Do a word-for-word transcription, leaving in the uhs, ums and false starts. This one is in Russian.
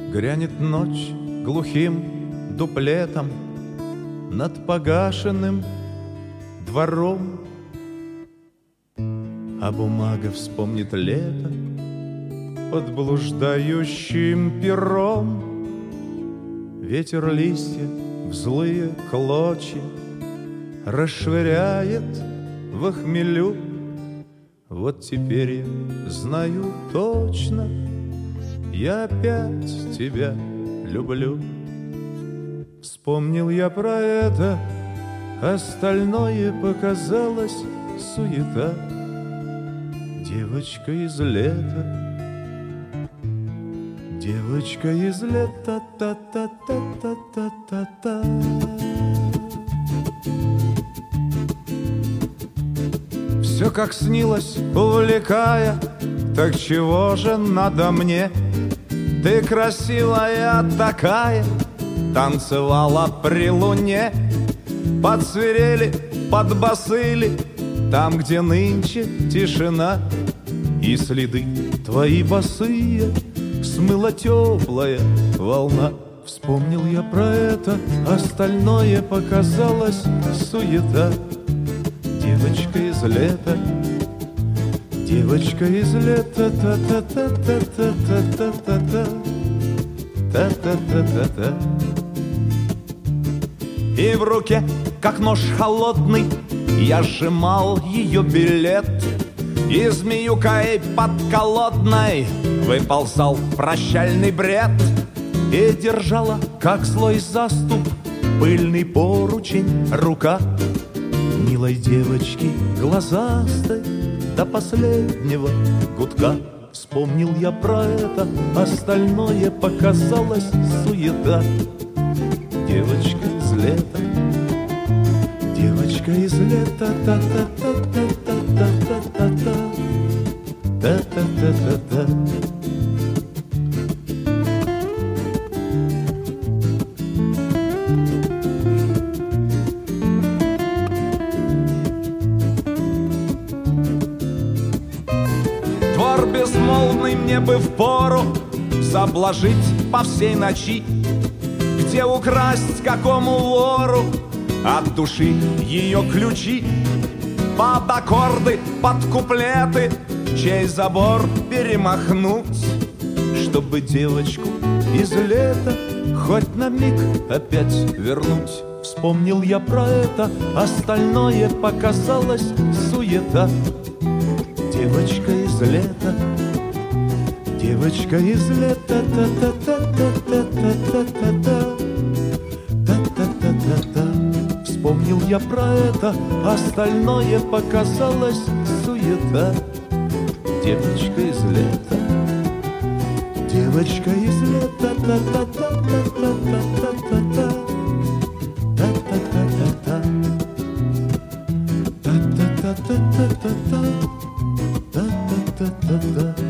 Грянет ночь глухим дуплетом над погашенным двором, а бумага вспомнит лето под блуждающим пером. Ветер листья в злые клочья расшвыряет в хмелю. Вот теперь я знаю точно, я опять тебя люблю. Вспомнил я про это, остальное показалось суета. Девочка из лета, девочка из лета, та-та-та-та-та-та-та. Все как снилось, увлекая, так чего же надо мне? Ты красивая такая, танцевала при луне. Под свирели, под басыли, там, где нынче тишина, и следы твои босые смыла теплая волна. Вспомнил я про это, остальное показалось суета. Девочка из лета, девочка из лета, та-та-та-та-та-та-та-та, та-та-та-та-та. И в руке, как нож холодный, я сжимал ее билет, и змеюкой подколодной выползал прощальный бред, и держала, как злой заступ, пыльный поручень рука милой девочки глазастой до последнего гудка. Вспомнил я про это, остальное показалось суета. Девочка из лета, девочка из лета, та-та-та-та-та-та-та-та, та-та-та-та-та. Двор безмолвный мне бы впору заблажить по всей ночи, где украсть какому вору от души ее ключи, под аккорды, под куплеты, чей забор перемахнуть, чтобы девочку из лета хоть на миг опять вернуть. Вспомнил я про это, остальное показалось суета. Девочка из лета, девочка из лета, та-та-та-та-та-та-та-та, та-та-та-та-та. Вспомнил я про это, остальное показалось суета. Девочка из лета, девочка из лета, та-та-та-та-та-та-та-та, та-та-та-та-та, та-та-та-та-та-та, та-та-та-та-та.